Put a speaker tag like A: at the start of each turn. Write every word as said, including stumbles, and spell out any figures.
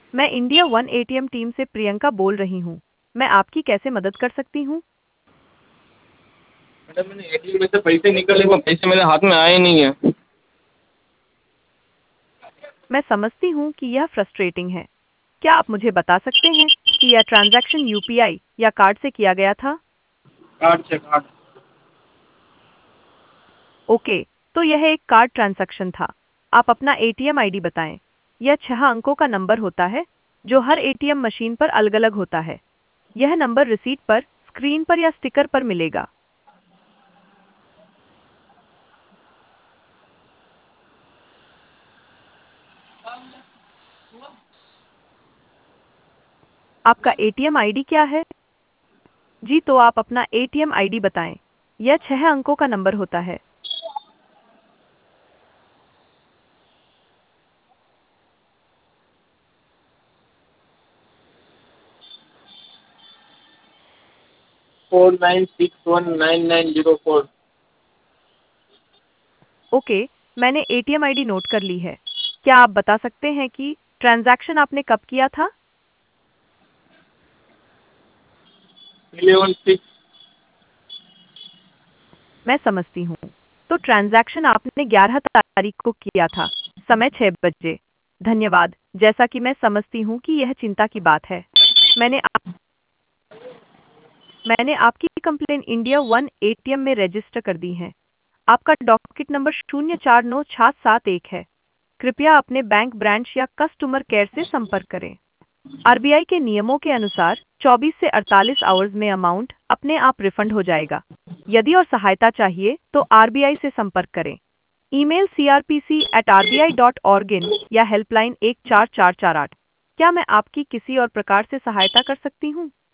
A: मैं India One ATM team से प्रियंका बोल रही हूँ। मैं आपकी कैसे मदद कर सकती हूँ?
B: मैडम मैंने एटीएम में से पैसे निकाले, वो पैसे मेरे हाथ में आए नहीं है।
A: मैं समझती हूँ कि यह फ्रस्ट्रेटिंग है। क्या आप मुझे बता सकते हैं कि यह ट्रांजैक्शन यूपीआई या कार्ड से किया गया था?
B: कार्ड से कार्ड।
A: ओके, तो यह एक कार्ड ट्रांजैक्शन था। आप अपना एटीएम आईडी बताएं। यह छह अंकों का नंबर होता है जो हर एटीएम मशीन पर अलग-अलग होता है। यह नंबर रिसीट पर, स्क्रीन पर या स्टिकर पर मिलेगा। आपका एटीएम आईडी क्या है? जी, तो आप अपना एटीएम आईडी बताएं। यह छह अंकों का नंबर होता है।
B: Four nine six one nine nine zero four.
A: Okay, मैंने एटीएम आईडी नोट कर ली है। क्या आप बता सकते हैं कि ट्रांजैक्शन आपने कब किया था?
B: Eleven six.
A: मैं समझती हूँ। तो ट्रांजैक्शन आपने ग्यारह तारीख को किया था, समय छह बजे। धन्यवाद। जैसा कि मैं समझती हूँ कि यह चिंता की बात है। मैंने आप, मैंने आपकी कंप्लेन इंडिया वन एटीएम में रजिस्टर कर दी है। आपका डॉकेट नंबर शून्य चार नौ छः सात एक है। कृपया अपने बैंक ब्रांच या कस्टमर केयर से संपर्क करें। आरबीआई के नियमों के अनुसार चौबीस से अड़तालीस आवर्स में अमाउंट अपने आप रिफंड हो जाएगा। यदि और सहायता चाहिए तो आरबीआई से संपर्क करें। Email C R P C at R B I dot org in या हेल्पलाइन एक चार चार चार आठ। क्या मैं आपकी किसी और प्रकार से सहायता कर सकती हूँ?